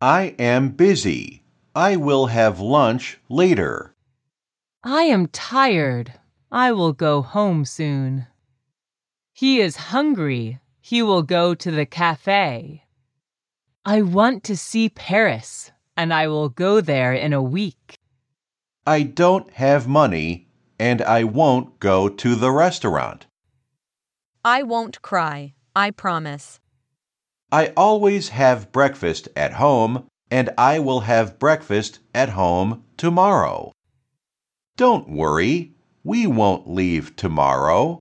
I am busy. I will have lunch later. I am tired. I will go home soon. He is hungry. He will go to the cafe. I want to see Paris, and I will go there in a week. I don't have money, and I won't go to the restaurant. I won't cry, I promise. I always have breakfast at home, and I will have breakfast at home tomorrow. Don't worry, we won't leave tomorrow.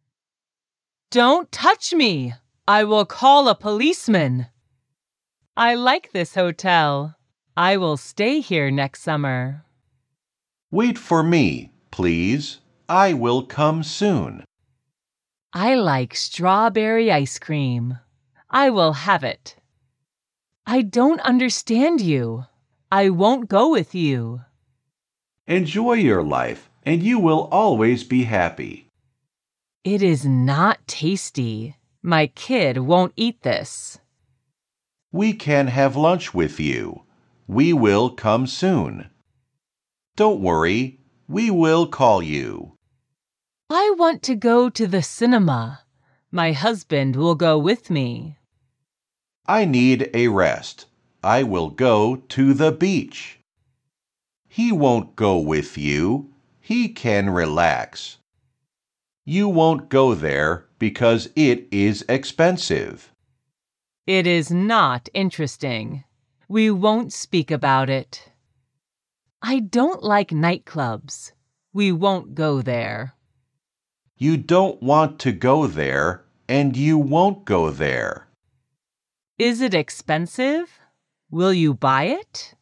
Don't touch me! I will call a policeman. I like this hotel. I will stay here next summer. Wait for me, please. I will come soon. I like strawberry ice cream. I will have it. I don't understand you. I won't go with you. Enjoy your life, and you will always be happy. It is not tasty. My kid won't eat this. We can have lunch with you. We will come soon. Don't worry, we will call you. I want to go to the cinema. My husband will go with me. I need a rest. I will go to the beach. He won't go with you. He can relax. You won't go there because it is expensive. It is not interesting. We won't speak about it. I don't like nightclubs. We won't go there. You don't want to go there, and you won't go there. Is it expensive? Will you buy it?